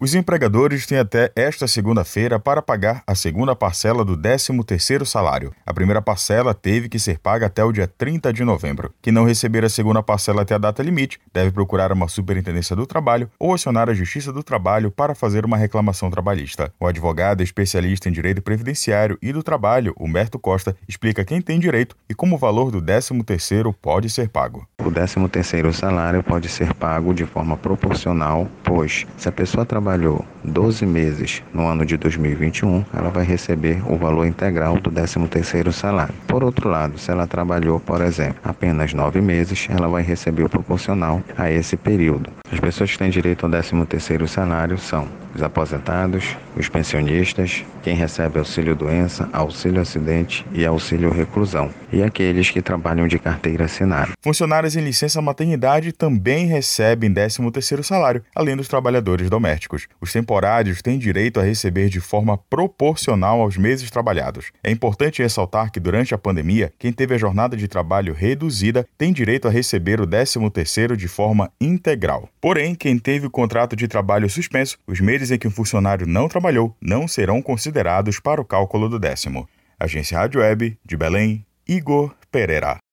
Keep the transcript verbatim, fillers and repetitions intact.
Os empregadores têm até esta segunda-feira para pagar a segunda parcela do décimo terceiro salário. A primeira parcela teve que ser paga até o dia trinta de novembro. Quem não receber a segunda parcela até a data limite deve procurar uma superintendência do trabalho ou acionar a Justiça do Trabalho para fazer uma reclamação trabalhista. O advogado especialista em direito previdenciário e do trabalho, Humberto Costa, explica quem tem direito e como o valor do décimo terceiro pode ser pago. O décimo terceiro salário pode ser pago de forma proporcional, pois se a pessoa trabalhou doze meses no ano de dois mil e vinte e um, ela vai receber o valor integral do décimo terceiro salário. Por outro lado, se ela trabalhou, por exemplo, apenas nove meses, ela vai receber o proporcional a esse período. As pessoas que têm direito ao décimo terceiro salário são os aposentados, os pensionistas, quem recebe auxílio-doença, auxílio-acidente e auxílio-reclusão, e aqueles que trabalham de carteira assinada. Funcionários em licença maternidade também recebem décimo terceiro salário, além dos trabalhadores domésticos. Os temporários têm direito a receber de forma proporcional aos meses trabalhados. É importante ressaltar que durante a pandemia, quem teve a jornada de trabalho reduzida tem direito a receber o décimo terceiro de forma integral. Porém, quem teve o contrato de trabalho suspenso, os meses em que o funcionário não trabalhou não serão considerados para o cálculo do décimo. Agência Rádio Web de Belém, Igor Pereira.